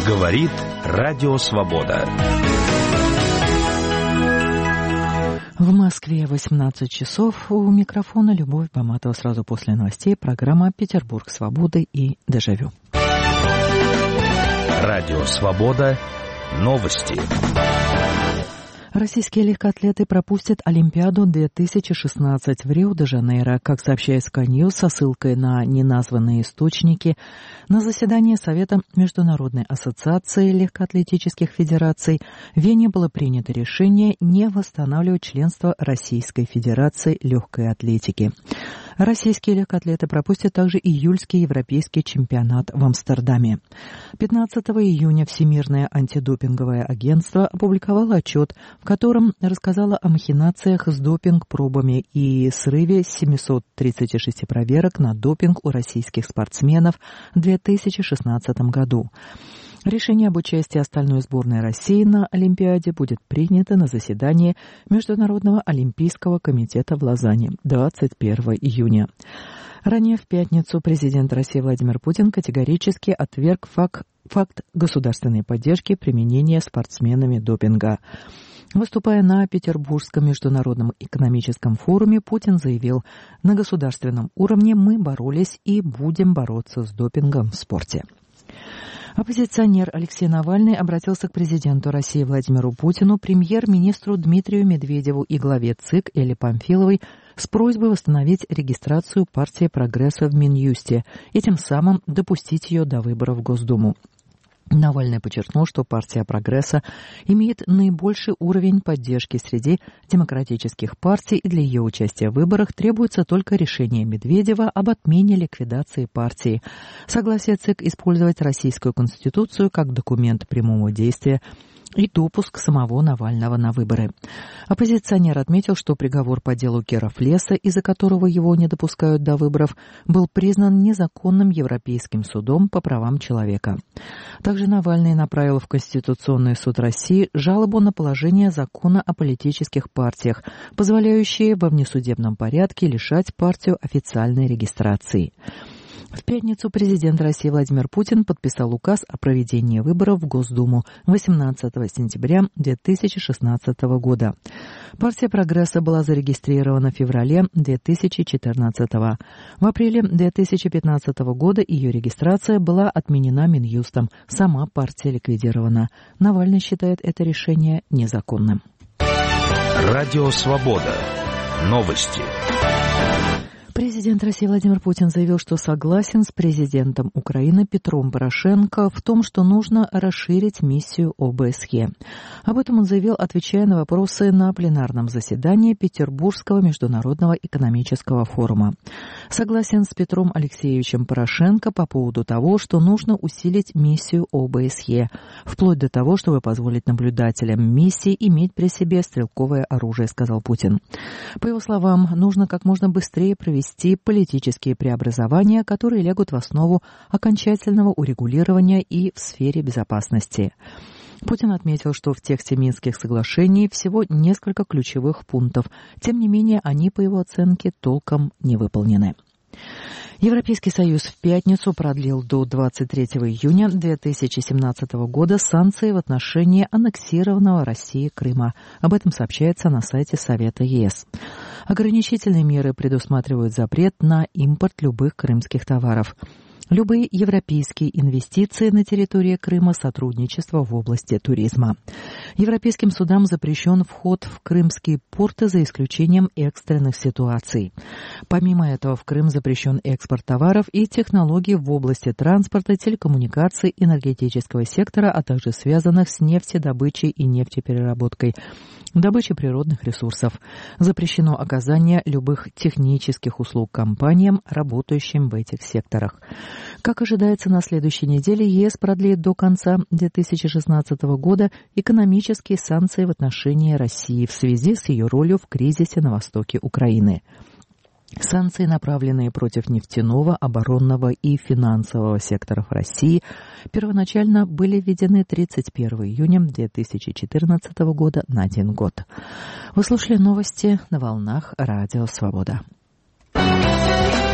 Говорит Радио Свобода. В Москве 18 часов. У микрофона Любовь Баматова. Сразу после новостей программа «Петербург свободы» и «Дежавю». Радио Свобода. Новости. Российские легкоатлеты пропустят Олимпиаду 2016 в Рио-де-Жанейро. Как сообщает Sky News со ссылкой на неназванные источники, на заседании Совета Международной ассоциации легкоатлетических федераций в Вене было принято решение не восстанавливать членство Российской Федерации легкой атлетики. Российские легкоатлеты пропустят также июльский европейский чемпионат в Амстердаме. 15 июня Всемирное антидопинговое агентство опубликовало отчет, в котором рассказало о махинациях с допинг-пробами и срыве 736 проверок на допинг у российских спортсменов в 2016 году. Решение об участии остальной сборной России на Олимпиаде будет принято на заседании Международного олимпийского комитета в Лозанне 21 июня. Ранее в пятницу президент России Владимир Путин категорически отверг факт государственной поддержки применения спортсменами допинга. Выступая на Петербургском международном экономическом форуме, Путин заявил: «На государственном уровне мы боролись и будем бороться с допингом в спорте». Оппозиционер Алексей Навальный обратился к президенту России Владимиру Путину, премьер-министру Дмитрию Медведеву и главе ЦИК Элле Памфиловой с просьбой восстановить регистрацию партии «Прогресса» в Минюсте и тем самым допустить ее до выборов в Госдуму. Навальный подчеркнул, что партия «Прогресса» имеет наибольший уровень поддержки среди демократических партий, и для ее участия в выборах требуется только решение Медведева об отмене ликвидации партии, согласие ЦИК использовать Российскую Конституцию как документ прямого действия и допуск самого Навального на выборы. Оппозиционер отметил, что приговор по делу Керафлеса, из-за которого его не допускают до выборов, был признан незаконным Европейским судом по правам человека. Также Навальный направил в Конституционный суд России жалобу на положение закона о политических партиях, позволяющие во внесудебном порядке лишать партию официальной регистрации. В пятницу президент России Владимир Путин подписал указ о проведении выборов в Госдуму 18 сентября 2016 года. Партия «Прогресса» была зарегистрирована в феврале 2014. В апреле 2015 года ее регистрация была отменена Минюстом. Сама партия ликвидирована. Навальный считает это решение незаконным. Радио Свобода. Новости. Президент России Владимир Путин заявил, что согласен с президентом Украины Петром Порошенко в том, что нужно расширить миссию ОБСЕ. Об этом он заявил, отвечая на вопросы на пленарном заседании Петербургского международного экономического форума. Согласен с Петром Алексеевичем Порошенко по поводу того, что нужно усилить миссию ОБСЕ, вплоть до того, чтобы позволить наблюдателям миссии иметь при себе стрелковое оружие, сказал Путин. По его словам, нужно как можно быстрее провести политические преобразования, которые лягут в основу окончательного урегулирования и в сфере безопасности. Путин отметил, что в тексте Минских соглашений всего несколько ключевых пунктов. Тем не менее, они, по его оценке, толком не выполнены. Европейский Союз в пятницу продлил до 23 июня 2017 года санкции в отношении аннексированного Россией Крыма. Об этом сообщается на сайте Совета ЕС. Ограничительные меры предусматривают запрет на импорт любых крымских товаров. Любые европейские инвестиции на территории Крыма, сотрудничество в области туризма. Европейским судам запрещен вход в крымские порты за исключением экстренных ситуаций. Помимо этого, в Крым запрещен экспорт товаров и технологий в области транспорта, телекоммуникаций, энергетического сектора, а также связанных с нефтедобычей и нефтепереработкой, добычей природных ресурсов. Запрещено оказание любых технических услуг компаниям, работающим в этих секторах. Как ожидается, на следующей неделе ЕС продлит до конца 2016 года экономические санкции в отношении России в связи с ее ролью в кризисе на востоке Украины. Санкции, направленные против нефтяного, оборонного и финансового секторов России, первоначально были введены 31 июня 2014 года на 1 год. Вы слушали новости на волнах Радио Свобода.